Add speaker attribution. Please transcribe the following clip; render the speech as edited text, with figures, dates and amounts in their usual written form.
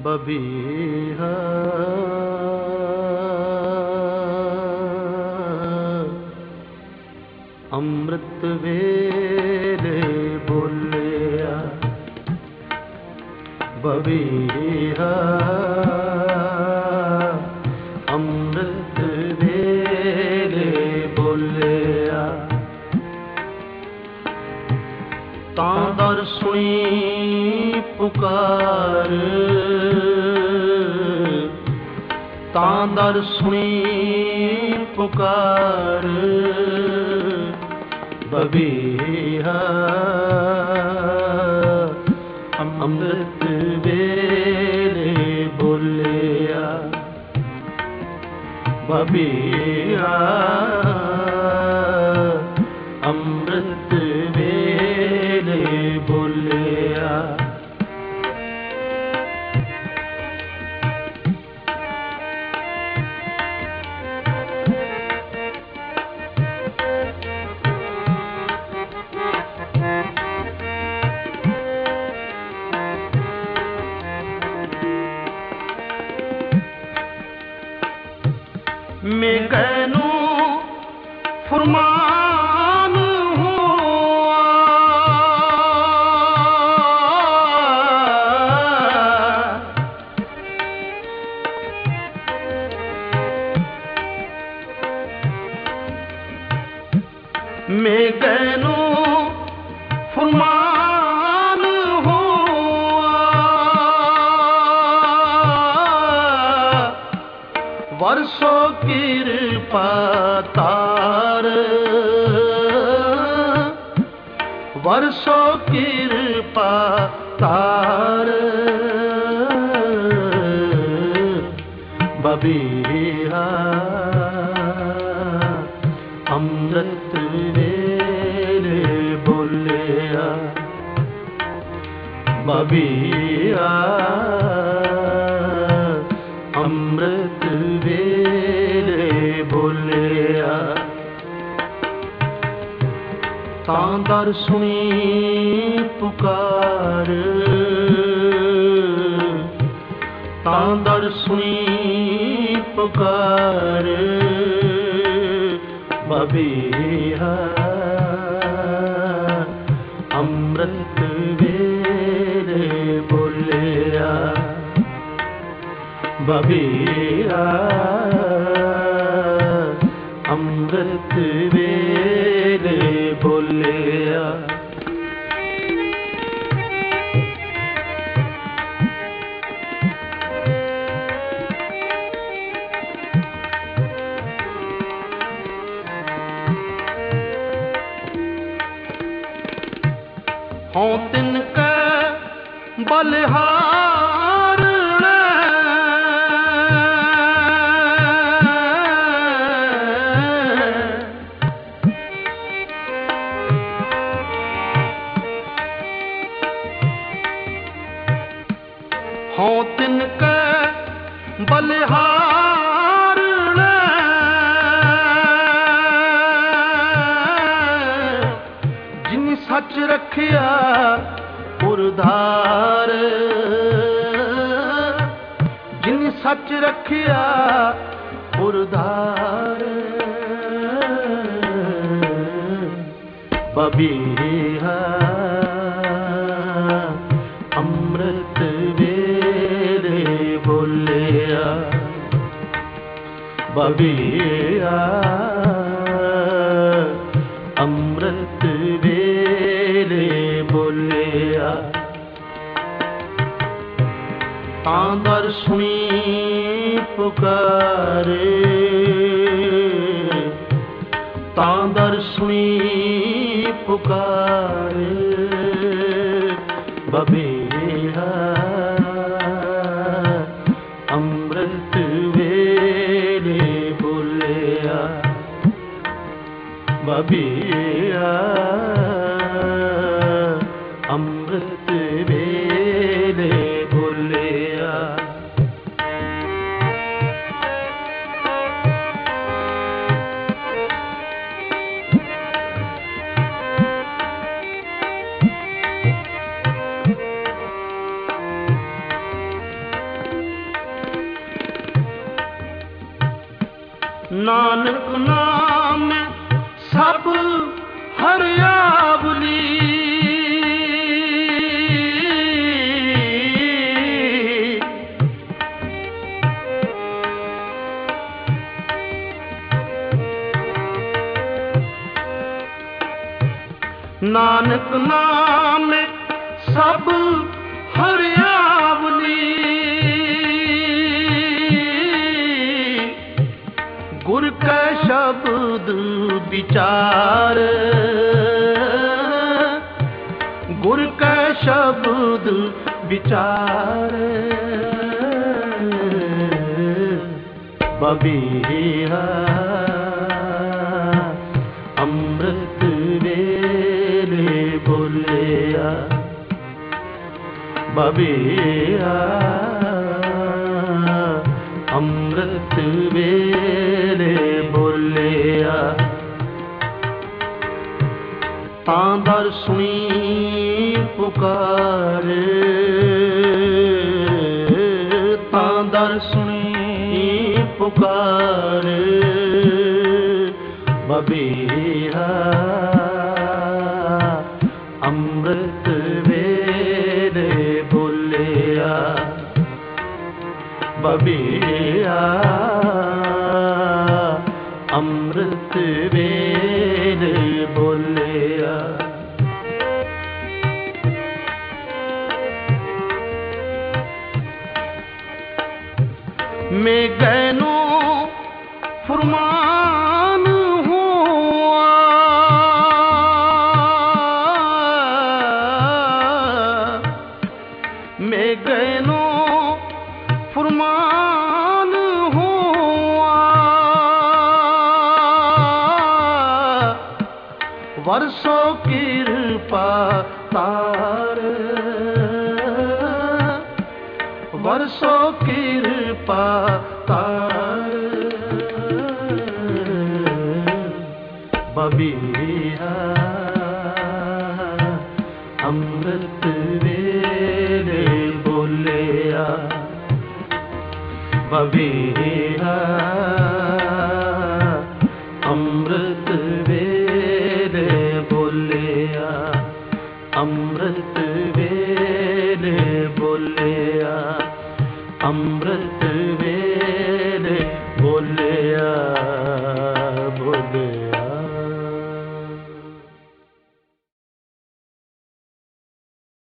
Speaker 1: ਬਬੀਹਾ ਅੰਮ੍ਰਿਤ ਵੇਲੇ ਬੋਲਿਆ ਬਬੀਹਾ ਅੰਮ੍ਰਿਤ ਵੇਲੇ ਬੋਲਿਆ ਤਾਂ ਦਰ ਸੁਣੀ ਪੁਕਾਰ ਤਾਂ ਦਰ ਸੁਣੀ ਪੁਕਾਰ ਬਬੀਹਾ ਅੰਮ੍ਰਿਤ ਵੇਲੇ ਬੋਲਿਆ ਬਬੀਹਾ ਅੰਮ੍ਰਿਤ ਵੇਲੇ ਬੋਲਿਆ मेघनु फुरमान हुआ मेघनु फुरमान वर्षो कृपा तार वर्षो कृपा तार बबीहा अमृत वेले बोलिया बबीहा अमृत वेले बोलिया तां दर सुनी पुकार तां दर सुनी पुकार बबीहा अमृत वेले बोलिया बबीहा अमृत वेले बोलिया हों तिनके बलिहार हों तिनके बलिहार जिन सच रखिया पुरधार जिन सच रखिया पुरधार बबीहा अमृत वेले बोलिया बबीहा अमृत वेले बोलिया तां दर सुनी पुकारे तां दर सुनी पुकारे बबीहा अमृत वेले बोलिया बबीहा अमृत वेले बोलिया ਨਾਨਕ ਨਾਮ ਸਭ ਹਰਿਆਵਲੀ, ਗੁਰ ਕੈ ਸ਼ਬਦ ਵਿਚਾਰ, ਗੁਰ ਕੈ ਸ਼ਬਦ ਵਿਚਾਰ। ਬਬੀਹਾ ਅੰਮ੍ਰਿਤ ਵੇਲੇ ਬੋਲਿਆ, ਬਬੀਹਾ ਅੰਮ੍ਰਿਤ ਵੇਲੇ ਬੋਲਿਆ। ਤਾਂ ਦਰ ਸੁਣੀ ਪੁਕਾਰ, ਤਾਂ ਦਰ ਸੁਣੀ ਪੁਕਾਰ। ਬਬੀਹਾ ਅੰਮ੍ਰਿਤ ਵੇਲੇ ਬੋਲਿਆ, ਬਬੀਹਾ ਅੰਮ੍ਰਿਤ ਵੇਲੇ ਬੋਲਿਆ। ਮੈਂ ਗੈਨੋ ਫਰਮਾਨ ਹੋਆ, ਮੈਂ ਗੈਨੋ ਫਰਮਾਨ ਹੋਆ। ਵਰਸੋ ਕਿਰਪਾ ਤਾਰ, ਵਰਸੋ ਕਿਰਪਾ ਤਾਰ। ਬਬੀਹਾ ਅੰਮ੍ਰਿਤ ਵੇਲੇ ਬੋਲਿਆ, ਬਬੀਹਾ